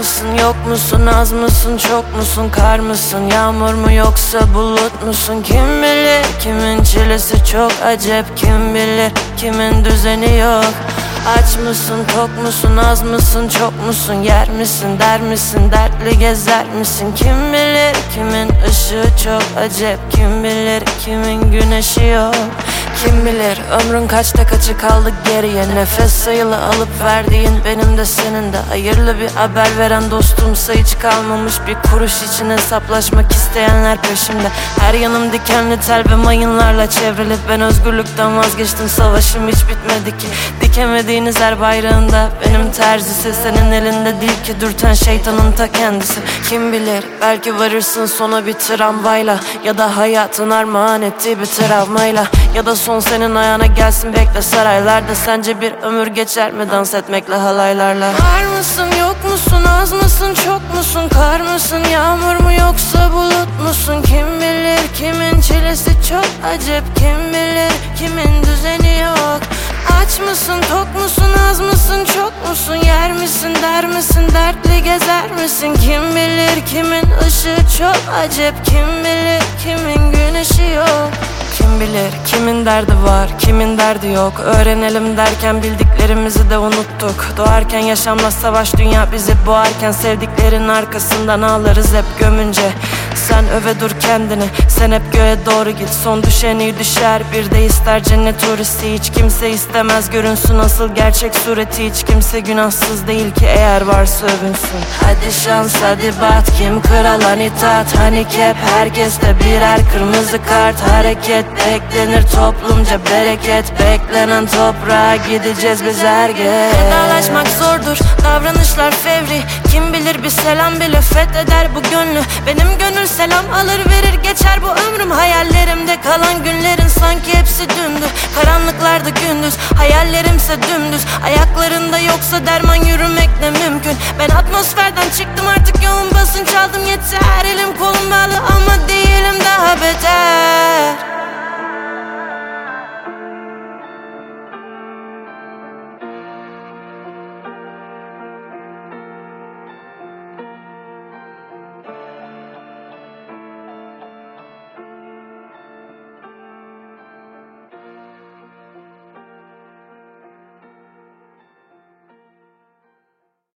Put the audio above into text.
mısın, yok musun, az mısın, çok musun, kar mısın, yağmur mu yoksa bulut musun? Kim bilir, kimin çilesi çok acep, kim bilir, kimin düzeni yok. Aç mısın, tok musun, az mısın, çok musun, yer misin, der misin, dertli gezer misin? Kim bilir, kimin ışığı çok acep, kim bilir, kimin güneşi yok. Kim bilir ömrün kaçta kaçı kaldı geriye, nefes sayılı alıp verdiğin benim de senin de. Hayırlı bir haber veren dostumsa hiç kalmamış, bir kuruş için hesaplaşmak isteyenler peşimde. Her yanım dikenli tel ve mayınlarla çevrili. Ben özgürlükten vazgeçtim, savaşım hiç bitmedi ki. Dikemediğiniz her bayrağında benim terzisi, senin elinde değil ki dürten şeytanın ta kendisi. Kim bilir belki varırsın sona bir tramvayla, ya da hayatın armağan ettiği bir travmayla, ya da son senin ayağına gelsin bekle saraylarda. Sence bir ömür geçer mi dans etmekle halaylarla? Var mısın, yok musun, az mısın, çok musun, kar mısın, yağmur mu yoksa bulut musun? Kim bilir, kimin çilesi çok acep, kim bilir, kimin düzeni yok. Aç mısın, tok musun, az mısın, çok musun, yer misin, der misin, dertli gezer misin? Kim bilir, kimin ışığı çok acep, kim bilir, kimin güneşi yok. Kim bilir kimin derdi var, kimin derdi yok. Öğrenelim derken bildiklerimizi de unuttuk. Doğarken yaşanmaz savaş, dünya bizi boğarken sevdiklerin arkasından ağlarız hep gömünce. Sen öve dur kendini, sen hep göğe doğru git. Son düşen iyi düşer, bir de ister cennet turisti. Hiç kimse istemez görünsün asıl gerçek sureti. Hiç kimse günahsız değil ki eğer varsa övünsün. Hadi şans hadi bat, kim kralan itaat, hani kep herkeste birer kırmızı kart. Hareket beklenir toplumca bereket, beklenen toprağa gideceğiz biz her gün. Vedalaşmak zordur, davranışlar fevri. Kim bilir bir selam bile fetheder bu gönlü. Benim gönül selam alır verir geçer bu ömrüm. Hayallerimde kalan günlerin sanki hepsi dündü. Karanlıklarda gündüz, hayallerimse dümdüz. Ayaklarında yoksa derman yürümek ne mümkün. Ben atmosferden çıktım artık, yoğun basınç aldım yeter. Elim kolum bağlı ama değilim daha beter.